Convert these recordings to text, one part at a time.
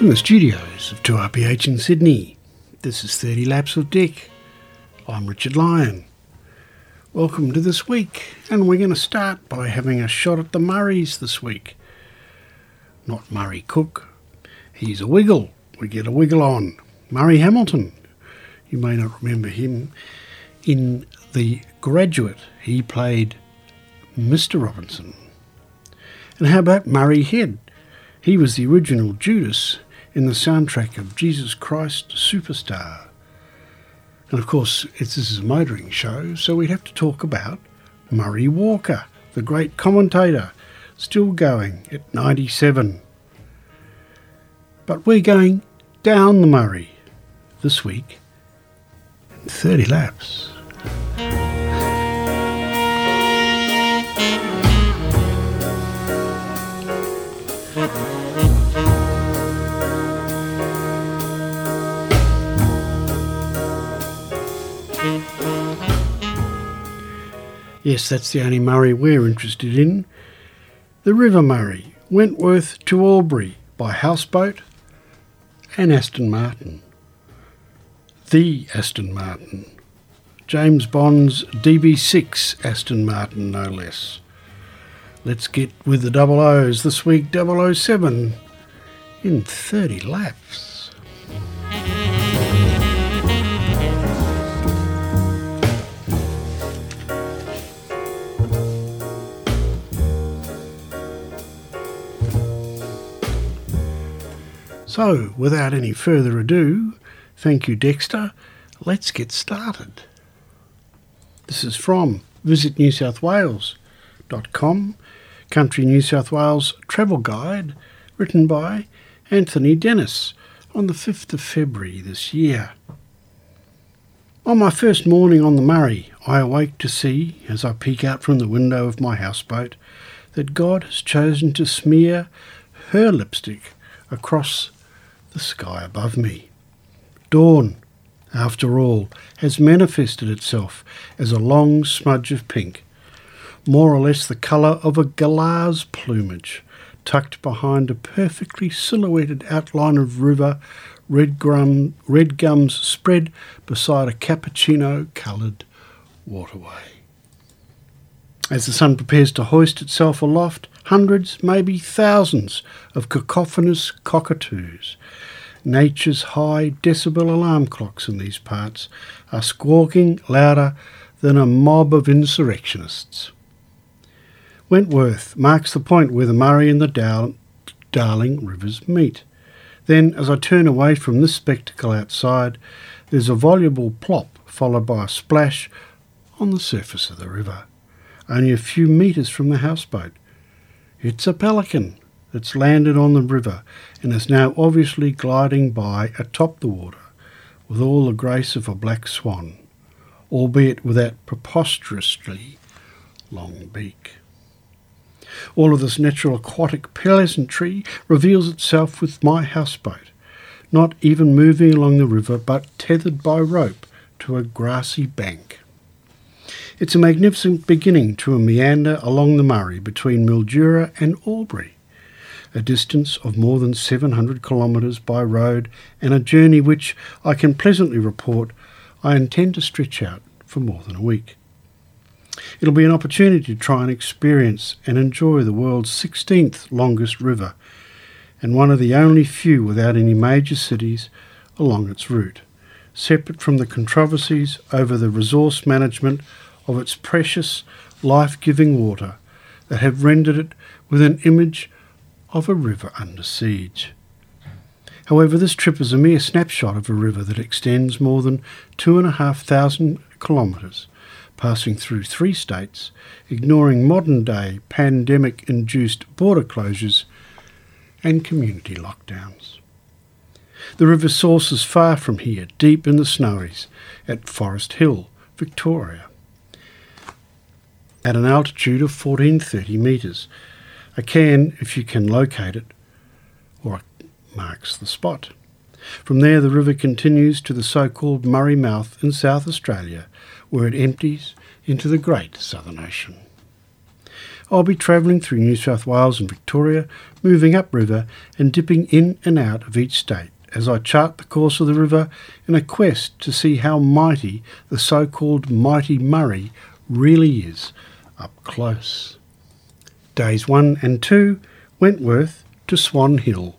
From the studios of 2RPH in Sydney, this is 30 Laps of Dick. I'm Richard Lyon. Welcome to this week, and we're going to start by having a shot at the Murrays this week. Not Murray Cook. He's a wiggle. We get a wiggle on. Murray Hamilton. You may not remember him. In The Graduate, he played Mr. Robinson. And how about Murray Head? He was the original Judas in the soundtrack of Jesus Christ Superstar. And of course, this is a motoring show, so we have to talk about Murray Walker, the great commentator, still going at 97. But we're going down the Murray this week in 30 laps. Yes, that's the only Murray we're interested in. The River Murray, Wentworth to Albury by houseboat and Aston Martin. The Aston Martin. James Bond's DB6 Aston Martin, no less. Let's get with the double O's this week, 007 in 30 laps. So, without any further ado, thank you Dexter, let's get started. This is from visitnewsouthwales.com, Country New South Wales Travel Guide, written by Anthony Dennis on the 5th of February this year. On my first morning on the Murray, I awake to see, as I peek out from the window of my houseboat, that God has chosen to smear her lipstick across the sky above me. Dawn, after all, has manifested itself as a long smudge of pink, more or less the colour of a galar's plumage, tucked behind a perfectly silhouetted outline of river, red gums spread beside a cappuccino-coloured waterway. As the sun prepares to hoist itself aloft, hundreds, maybe thousands of cacophonous cockatoos, nature's high decibel alarm clocks in these parts, are squawking louder than a mob of insurrectionists. Wentworth marks the point where the Murray and the Darling rivers meet. Then, as I turn away from this spectacle outside, there's a voluble plop followed by a splash on the surface of the river, only a few metres from the houseboat. It's a pelican that's landed on the river and is now obviously gliding by atop the water with all the grace of a black swan, albeit with that preposterously long beak. All of this natural aquatic pleasantry reveals itself with my houseboat, not even moving along the river but tethered by rope to a grassy bank. It's a magnificent beginning to a meander along the Murray between Mildura and Albury, a distance of more than 700 kilometres by road, and a journey which, I can pleasantly report, I intend to stretch out for more than a week. It'll be an opportunity to try and experience and enjoy the world's 16th longest river, and one of the only few without any major cities along its route, separate from the controversies over the resource management of its precious, life-giving water that have rendered it with an image of a river under siege. However, this trip is a mere snapshot of a river that extends more than 2,500 kilometres, passing through 3 states, ignoring modern-day pandemic-induced border closures and community lockdowns. The river's source is far from here, deep in the Snowies, at Forest Hill, Victoria, at an altitude of 1430 metres. A cairn, if you can locate it, or marks the spot. From there the river continues to the so-called Murray Mouth in South Australia, where it empties into the Great Southern Ocean. I'll be travelling through New South Wales and Victoria, moving upriver and dipping in and out of each state as I chart the course of the river in a quest to see how mighty the so-called mighty Murray really is up close. Days 1 and 2, Wentworth to Swan Hill,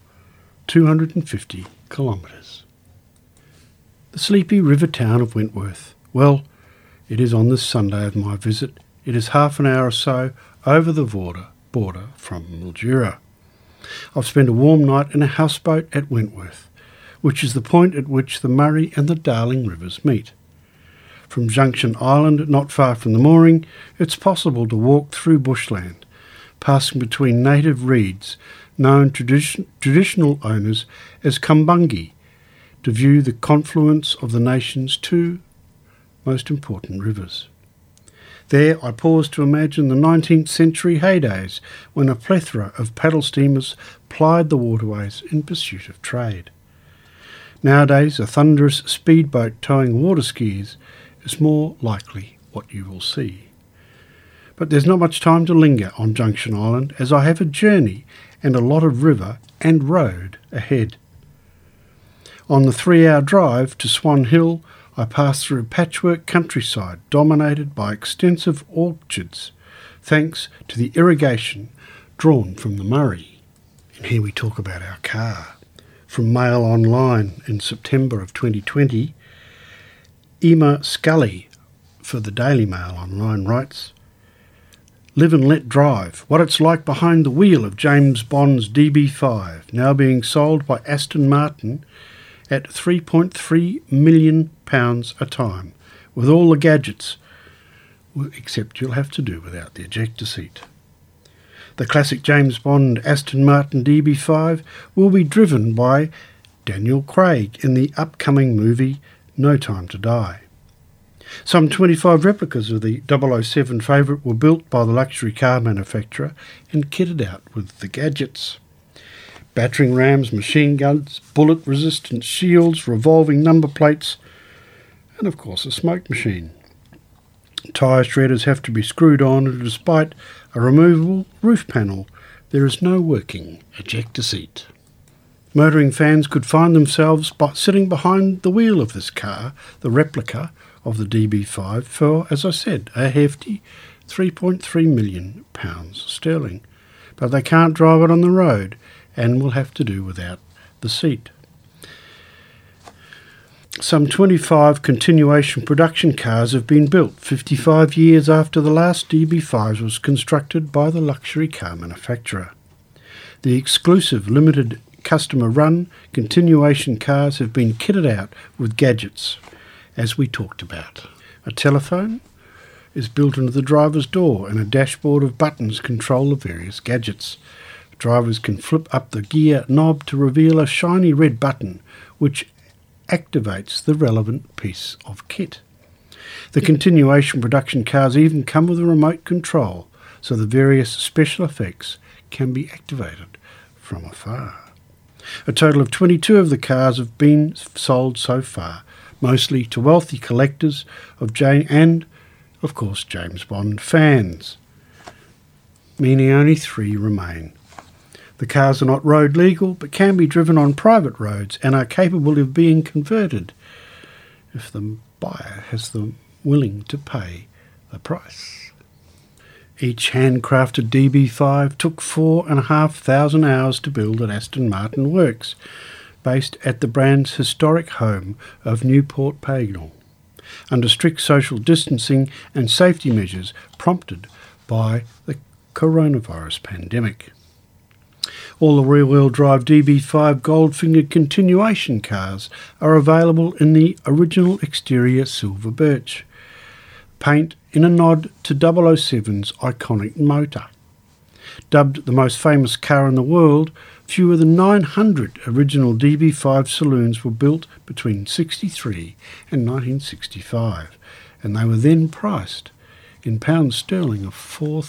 250 kilometres. The sleepy river town of Wentworth. Well, it is on this Sunday of my visit. It is half an hour or so over the border from Mildura. I've spent a warm night in a houseboat at Wentworth, which is the point at which the Murray and the Darling rivers meet. From Junction Island, not far from the mooring, it's possible to walk through bushland, passing between native reeds, known traditional owners as kumbungi, to view the confluence of the nation's two most important rivers. There I paused to imagine the 19th century heydays when a plethora of paddle steamers plied the waterways in pursuit of trade. Nowadays, a thunderous speedboat towing water skiers is more likely what you will see. But there's not much time to linger on Junction Island, as I have a journey and a lot of river and road ahead. On the 3-hour drive to Swan Hill, I pass through a patchwork countryside dominated by extensive orchards, thanks to the irrigation drawn from the Murray. And here we talk about our car. From Mail Online in September of 2020, Emma Scully for the Daily Mail Online writes, "Live and let drive, what it's like behind the wheel of James Bond's DB5, now being sold by Aston Martin at £3.3 million a time, with all the gadgets, except you'll have to do without the ejector seat. The classic James Bond Aston Martin DB5 will be driven by Daniel Craig in the upcoming movie No Time to Die. Some 25 replicas of the 007 favourite were built by the luxury car manufacturer and kitted out with the gadgets. Battering rams, machine guns, bullet-resistant shields, revolving number plates, and of course a smoke machine. Tyre shredders have to be screwed on, and despite a removable roof panel, there is no working ejector seat. Motoring fans could find themselves sitting behind the wheel of this car, the replica of the DB5, for, as I said, a hefty £3.3 million sterling. But they can't drive it on the road, and will have to do without the seat. Some 25 continuation production cars have been built 55 years after the last DB5 was constructed by the luxury car manufacturer. The exclusive limited customer run continuation cars have been kitted out with gadgets, as we talked about. A telephone is built into the driver's door, and a dashboard of buttons control the various gadgets. Drivers can flip up the gear knob to reveal a shiny red button which activates the relevant piece of kit. The continuation production cars even come with a remote control, so the various special effects can be activated from afar. A total of 22 of the cars have been sold so far, mostly to wealthy collectors of and, of course, James Bond fans, meaning only 3 remain. The cars are not road legal, but can be driven on private roads and are capable of being converted if the buyer has the willing to pay the price. Each handcrafted DB5 took 4,500 hours to build at Aston Martin Works, based at the brand's historic home of Newport Pagnell, under strict social distancing and safety measures prompted by the coronavirus pandemic. All the rear-wheel drive DB5 gold-fingered continuation cars are available in the original exterior silver birch paint in a nod to 007's iconic motor. Dubbed the most famous car in the world, fewer than 900 original DB5 saloons were built between 1963 and 1965, and they were then priced in pounds sterling of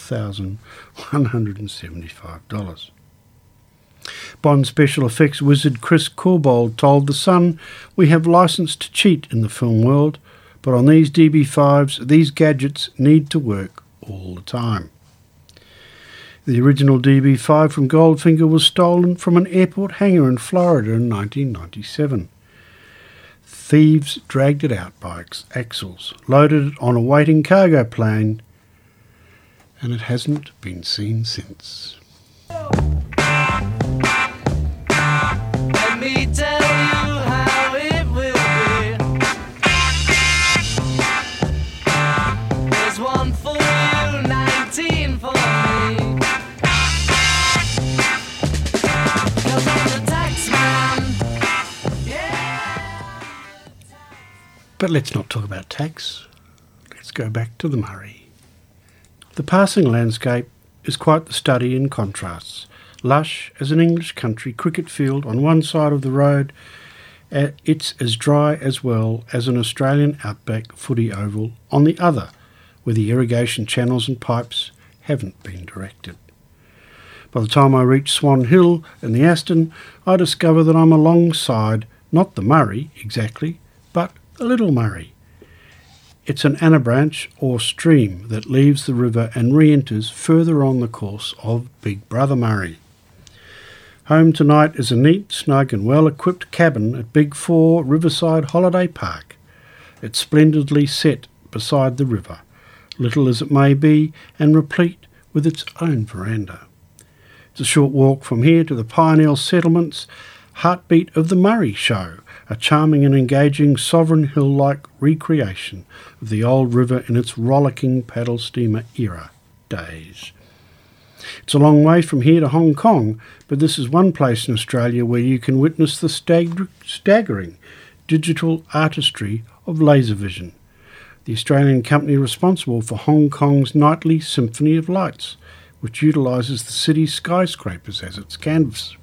$4,175. Bond special effects wizard Chris Corbould told The Sun, "We have licence to cheat in the film world, but on these DB5s, these gadgets need to work all the time." The original DB5 from Goldfinger was stolen from an airport hangar in Florida in 1997. Thieves dragged it out by its axles, loaded it on a waiting cargo plane, and it hasn't been seen since. Let me tell you how it will be. There's one for you, 19 for me. 'Cause I'm the tax man. Yeah. But let's not talk about tax. Let's go back to the Murray. The passing landscape is quite the study in contrasts. Lush as an English country cricket field on one side of the road, it's as dry as well as an Australian outback footy oval on the other, where the irrigation channels and pipes haven't been directed. By the time I reach Swan Hill and the Aston, I discover that I'm alongside not the Murray exactly, but the Little Murray. It's an anabranch or stream that leaves the river and re-enters further on the course of Big Brother Murray. Home tonight is a neat, snug and well-equipped cabin at Big 4 Riverside Holiday Park. It's splendidly set beside the river, little as it may be, and replete with its own veranda. It's a short walk from here to the Pioneer Settlements, Heartbeat of the Murray show, a charming and engaging Sovereign Hill-like recreation of the old river in its rollicking paddle steamer era days. It's a long way from here to Hong Kong, but this is one place in Australia where you can witness the staggering digital artistry of Laservision, the Australian company responsible for Hong Kong's nightly Symphony of Lights, which utilises the city's skyscrapers as its canvas.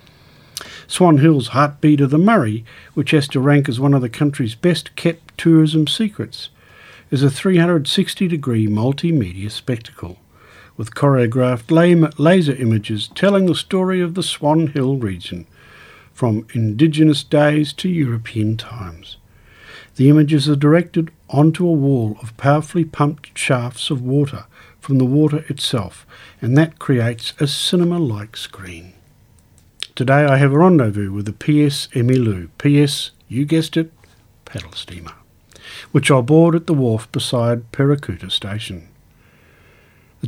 Swan Hill's Heartbeat of the Murray, which has to rank as one of the country's best-kept tourism secrets, is a 360-degree multimedia spectacle, with choreographed laser images telling the story of the Swan Hill region, from Indigenous days to European times. The images are directed onto a wall of powerfully pumped shafts of water from the water itself, and that creates a cinema-like screen. Today I have a rendezvous with the PS Emilu, PS, you guessed it, paddle steamer, which I'll board at the wharf beside Perracuta Station. The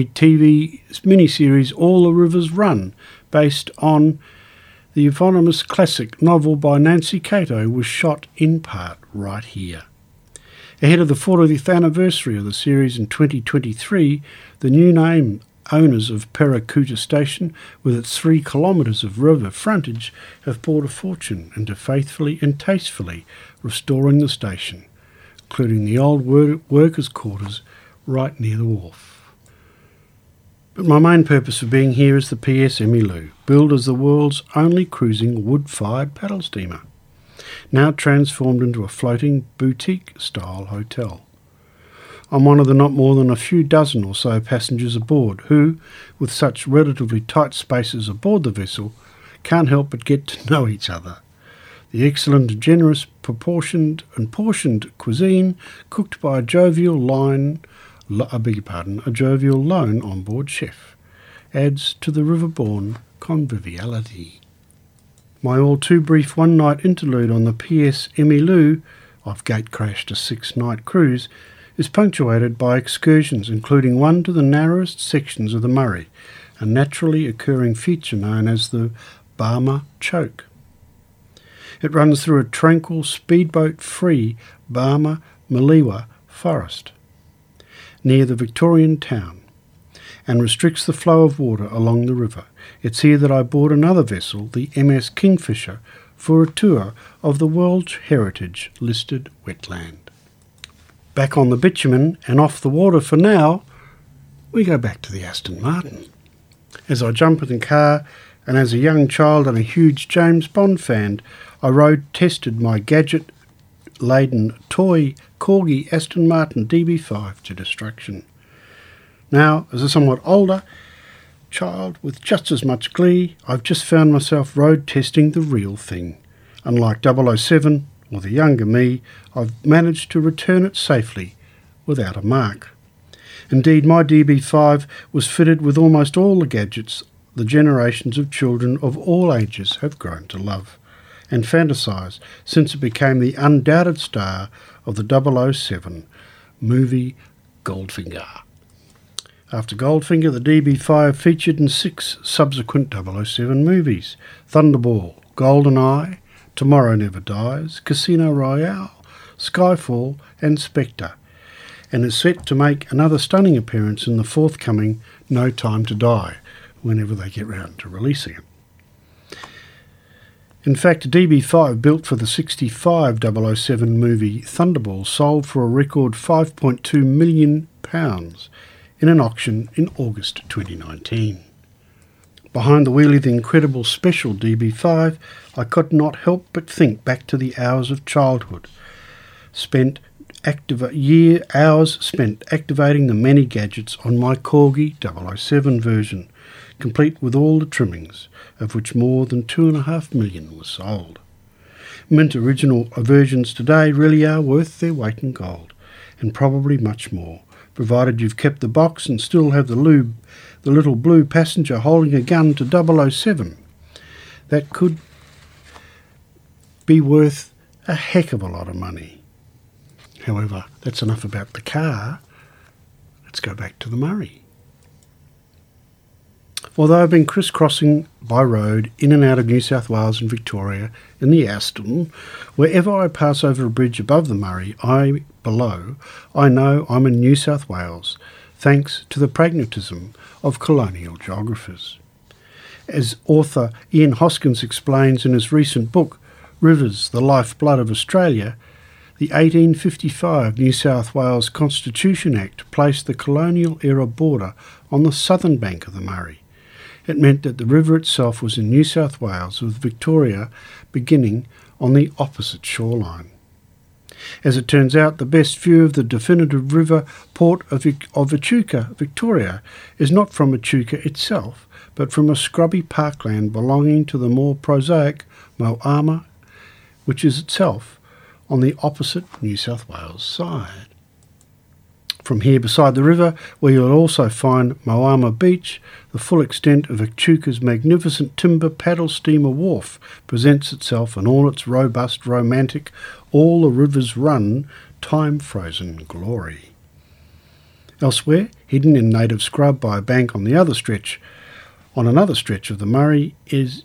TV miniseries All the Rivers Run, based on the eponymous classic novel by Nancy Cato, was shot in part right here. Ahead of the 40th anniversary of the series in 2023, the new name owners of Perracuta Station, with its 3 kilometres of river frontage, have poured a fortune into faithfully and tastefully restoring the station, including the old workers' quarters right near the wharf. But my main purpose of being here is the PS Emilu, billed as the world's only cruising wood-fired paddle steamer, now transformed into a floating boutique-style hotel. I'm one of the not more than a few dozen or so passengers aboard who, with such relatively tight spaces aboard the vessel, can't help but get to know each other. The excellent and generous proportioned and portioned cuisine cooked by a jovial lone on-board chef adds to the river-borne conviviality. My all too brief one-night interlude on the PS Emilu, I've gate-crashed a 6-night cruise, is punctuated by excursions, including one to the narrowest sections of the Murray, a naturally occurring feature known as the Barmah Choke. It runs through a tranquil, speedboat-free Barmah-Maliwa forest near the Victorian town, and restricts the flow of water along the river. It's here that I board another vessel, the MS Kingfisher, for a tour of the World Heritage listed wetland. Back on the bitumen and off the water for now, we go back to the Aston Martin. As I jump in the car, and as a young child and a huge James Bond fan, I road-tested my gadget-laden toy Corgi Aston Martin DB5 to destruction. Now, as a somewhat older child with just as much glee, I've just found myself road-testing the real thing. Unlike 007 or the younger me, I've managed to return it safely without a mark. Indeed, my DB5 was fitted with almost all the gadgets the generations of children of all ages have grown to love and fantasise since it became the undoubted star of the 007 movie Goldfinger. After Goldfinger, the DB5 featured in 6 subsequent 007 movies: Thunderball, GoldenEye, Tomorrow Never Dies, Casino Royale, Skyfall and Spectre, and is set to make another stunning appearance in the forthcoming No Time to Die, whenever they get round to releasing it. In fact, a DB5 built for the 65 007 movie Thunderball sold for a record £5.2 million in an auction in August 2019. Behind the wheel of the incredible special DB5, I could not help but think back to the hours of childhood, hours spent activating the many gadgets on my Corgi 007 version, complete with all the trimmings, of which more than 2.5 million were sold. Mint original versions today really are worth their weight in gold, and probably much more, provided you've kept the box and still have the little blue passenger holding a gun to 007. That could be worth a heck of a lot of money. However, that's enough about the car. Let's go back to the Murray. Although I've been crisscrossing by road in and out of New South Wales and Victoria in the Aston, wherever I pass over a bridge above the Murray, I know I'm in New South Wales, thanks to the pragmatism of colonial geographers. As author Ian Hoskins explains in his recent book, Rivers, the Lifeblood of Australia, the 1855 New South Wales Constitution Act placed the colonial-era border on the southern bank of the Murray. It meant that the river itself was in New South Wales, with Victoria beginning on the opposite shoreline. As it turns out, the best view of the definitive river port of Echuca, Victoria, is not from Echuca itself, but from a scrubby parkland belonging to the more prosaic Moama, which is itself on the opposite New South Wales side. From here beside the river, where you'll also find Moama Beach, the full extent of Echuca's magnificent timber paddle steamer wharf presents itself in all its robust, romantic, all the rivers run, time-frozen glory. Elsewhere, hidden in native scrub by a bank on another stretch of the Murray is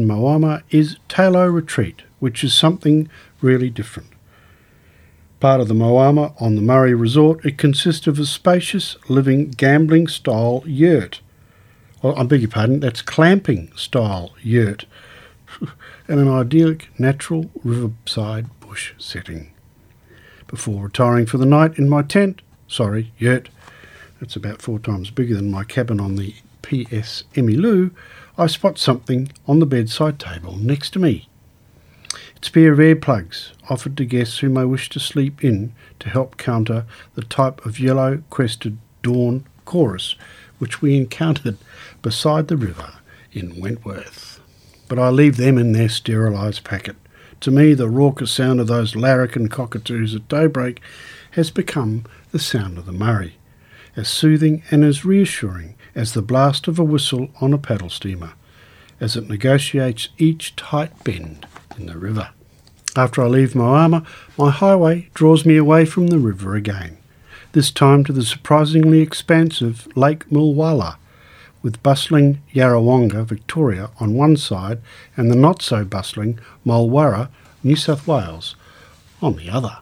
Talo Retreat, which is something really different. Part of the Moama on the Murray Resort, it consists of a spacious, living, gambling-style yurt. I beg your pardon, that's clamping-style yurt, and an idyllic, natural, riverside bush setting. Before retiring for the night in my yurt, that's about 4 times bigger than my cabin on the PS Emmylou, I spot something on the bedside table next to me. It's a pair of earplugs offered to guests who may wish to sleep in to help counter the type of yellow-crested dawn chorus which we encountered beside the river in Wentworth. But I leave them in their sterilised packet. To me, the raucous sound of those larrikin cockatoos at daybreak has become the sound of the Murray, as soothing and as reassuring as the blast of a whistle on a paddle steamer, as it negotiates each tight bend in the river. After I leave Moama, my highway draws me away from the river again, this time to the surprisingly expansive Lake Mulwala, with bustling Yarrawonga, Victoria, on one side and the not-so-bustling Mulwarra, New South Wales, on the other.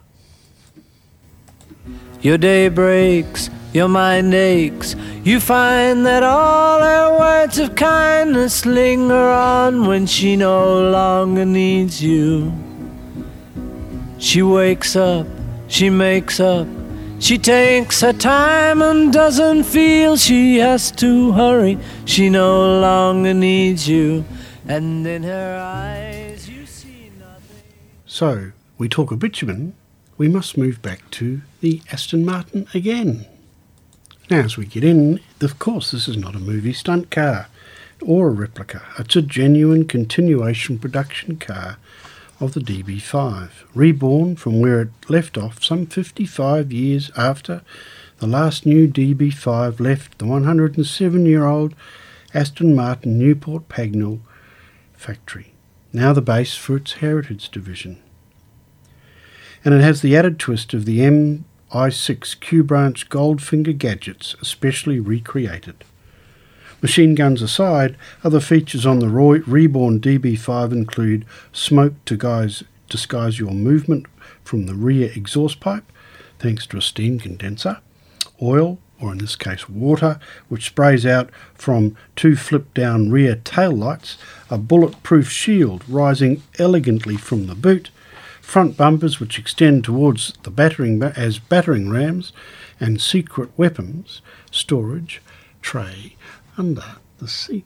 Your day breaks, your mind aches. You find that all her words of kindness linger on when she no longer needs you. She wakes up, she makes up, she takes her time and doesn't feel she has to hurry. She no longer needs you, and in her eyes you see nothing. So, we talk of bitumen, we must move back to the Aston Martin again. Now, as we get in, of course, this is not a movie stunt car or a replica. It's a genuine continuation production car of the DB5, reborn from where it left off some 55 years after the last new DB5 left the 107-year-old Aston Martin Newport Pagnell factory, now the base for its heritage division. And it has the added twist of the MI6 Q-branch Goldfinger gadgets, especially recreated. Machine guns aside, other features on the reborn DB5 include smoke to disguise your movement from the rear exhaust pipe, thanks to a steam condenser, oil, or in this case water, which sprays out from 2 flip-down rear tail lights, a bulletproof shield rising elegantly from the boot, front bumpers which extend towards the battering rams, and secret weapons storage tray under the seat.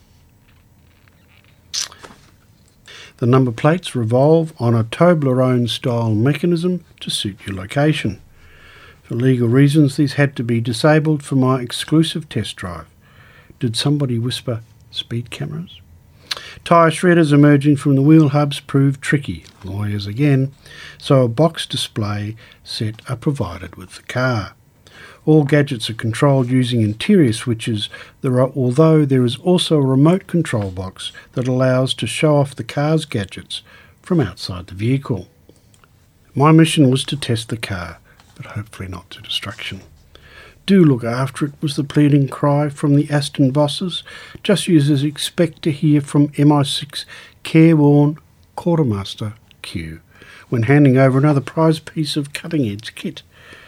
The number plates revolve on a Toblerone-style mechanism to suit your location. For legal reasons, these had to be disabled for my exclusive test drive. Did somebody whisper speed cameras? Tyre shredders emerging from the wheel hubs proved tricky, lawyers again, so a box display set are provided with the car. All gadgets are controlled using interior switches, although there is also a remote control box that allows to show off the car's gadgets from outside the vehicle. My mission was to test the car, but hopefully not to destruction. Do look after it, was the pleading cry from the Aston bosses, just as you expect to hear from MI6 careworn Quartermaster Q when handing over another prize piece of cutting-edge kit.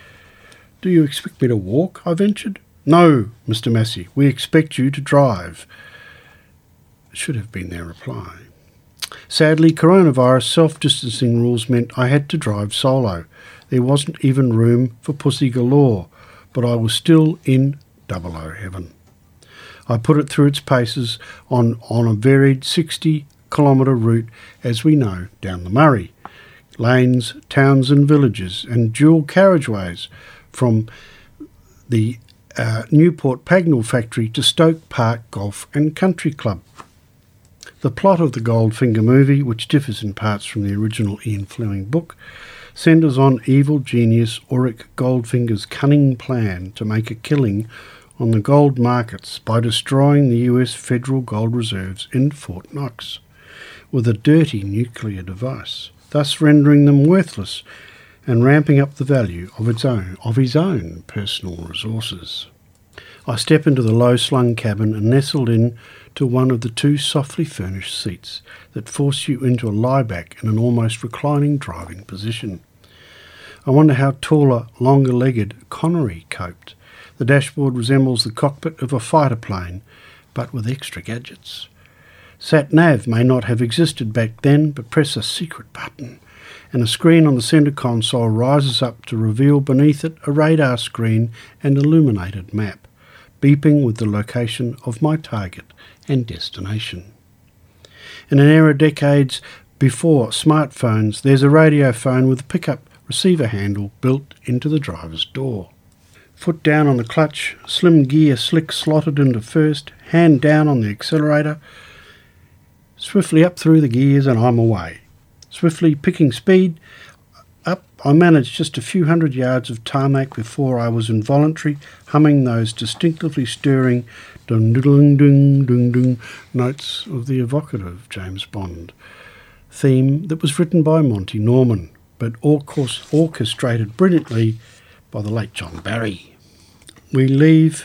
Do you expect me to walk? I ventured. No, Mr. Massey, we expect you to drive. Should have been their reply. Sadly, coronavirus self-distancing rules meant I had to drive solo. There wasn't even room for pussy galore, but I was still in 00 heaven. I put it through its paces on a varied 60-kilometre route, as we know, down the Murray. Lanes, towns and villages, and dual carriageways from the Newport Pagnell factory to Stoke Park Golf and Country Club. The plot of the Goldfinger movie, which differs in parts from the original Ian Fleming book, centres on evil genius Auric Goldfinger's cunning plan to make a killing on the gold markets by destroying the US federal gold reserves in Fort Knox with a dirty nuclear device, thus rendering them worthless and ramping up the value of his own personal resources. I step into the low-slung cabin and nestled in to one of the 2 softly furnished seats that force you into a lie-back in an almost reclining driving position. I wonder how taller, longer-legged Connery coped. The dashboard resembles the cockpit of a fighter plane, but with extra gadgets. Sat-nav may not have existed back then, but press a secret button, and a screen on the centre console rises up to reveal beneath it a radar screen and illuminated map, beeping with the location of my target and destination. In an era decades before smartphones, there's a radio phone with a pickup receiver handle built into the driver's door. Foot down on the clutch, slim gear slick slotted into first, hand down on the accelerator, swiftly up through the gears and I'm away. Swiftly picking speed up, I managed just a few hundred yards of tarmac before I was involuntarily humming those distinctively stirring dun-dun-dun-dun-dun notes of the evocative James Bond theme that was written by Monty Norman, but orchestrated brilliantly by the late John Barry. We leave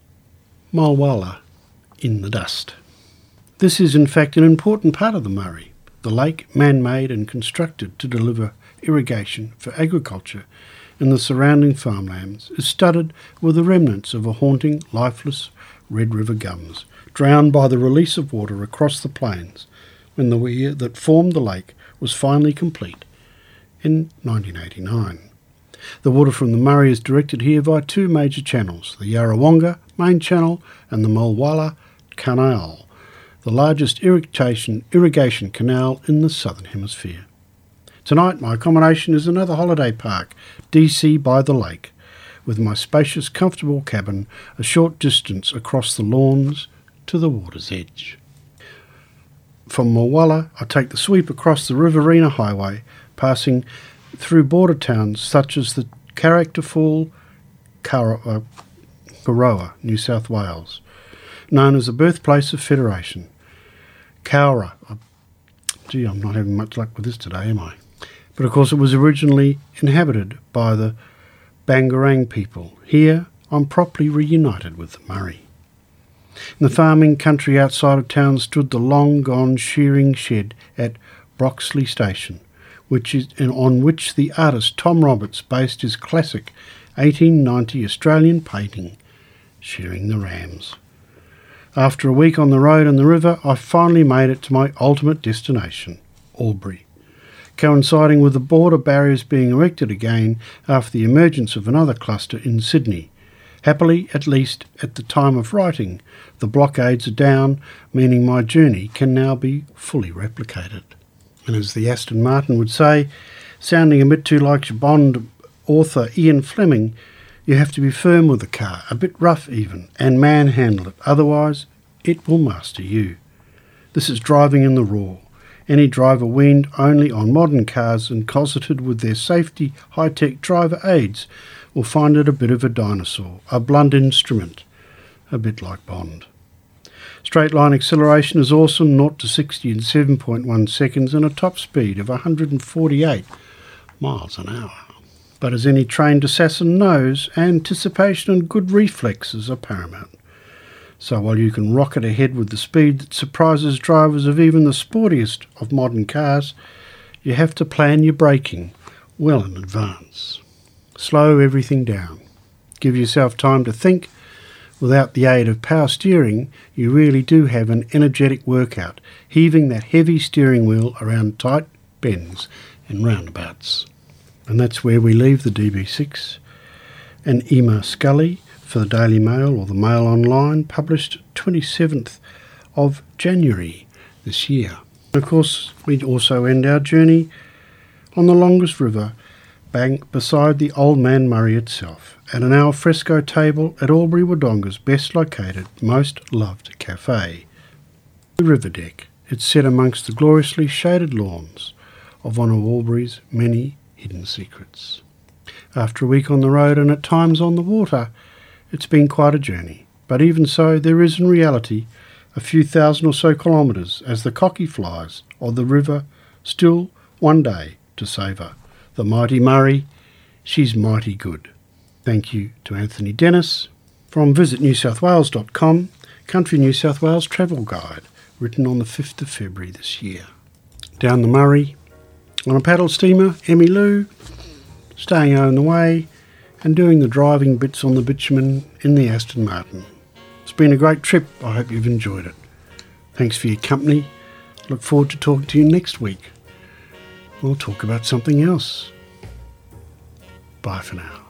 Mulwala in the dust. This is in fact an important part of the Murray. The lake, man-made and constructed to deliver irrigation for agriculture in the surrounding farmlands, is studded with the remnants of a haunting, lifeless Red River gums, drowned by the release of water across the plains when the weir that formed the lake was finally complete in 1989. The water from the Murray is directed here by 2 major channels, the Yarrawonga main channel and the Mulwala Canal, the largest irrigation canal in the Southern Hemisphere. Tonight my accommodation is another holiday park, DC by the lake, with my spacious, comfortable cabin a short distance across the lawns to the water's edge. From Mulwala, I take the sweep across the Riverina Highway, passing through border towns such as the characterful Karoa, New South Wales, known as the birthplace of Federation. Cowra. Gee, I'm not having much luck with this today, am I? But of course it was originally inhabited by the Bangarang people. Here I'm properly reunited with the Murray. In the farming country outside of town stood the long-gone shearing shed at Broxley Station, on which the artist Tom Roberts based his classic 1890 Australian painting, Shearing the Rams. After a week on the road and the river, I finally made it to my ultimate destination, Albury, coinciding with the border barriers being erected again after the emergence of another cluster in Sydney. Happily, at least at the time of writing, the blockades are down, meaning my journey can now be fully replicated. And as the Aston Martin would say, sounding a bit too like Bond author Ian Fleming, you have to be firm with the car, a bit rough even, and manhandle it, otherwise it will master you. This is driving in the raw. Any driver weaned only on modern cars and cosseted with their safety high-tech driver aids will find it a bit of a dinosaur, a blunt instrument, a bit like Bond. Straight line acceleration is awesome, 0 to 60 in 7.1 seconds and a top speed of 148 miles an hour. But as any trained assassin knows, anticipation and good reflexes are paramount. So while you can rocket ahead with the speed that surprises drivers of even the sportiest of modern cars, you have to plan your braking well in advance. Slow everything down. Give yourself time to think. Without the aid of power steering, you really do have an energetic workout, heaving that heavy steering wheel around tight bends and roundabouts. And that's where we leave the DB6. And Emma Scully for the Daily Mail or the Mail Online, published 27th of January this year. Of course, we also end our journey on the longest river bank beside the Old Man Murray itself, at an al fresco table at Albury Wodonga's best located, most loved cafe. The river deck, it's set amongst the gloriously shaded lawns of one of Albury's many hidden secrets. After a week on the road and at times on the water, it's been quite a journey. But even so, there is in reality a few thousand or so kilometres as the cocky flies of the river still one day to savour. The mighty Murray, she's mighty good. Thank you to Anthony Dennis from visitnewsouthwales.com, Country New South Wales Travel Guide, written on the 5th of February this year. Down the Murray, on a paddle steamer, Emmy Lou, staying out in the way and doing the driving bits on the bitumen in the Aston Martin. It's been a great trip. I hope you've enjoyed it. Thanks for your company. Look forward to talking to you next week. We'll talk about something else. Bye for now.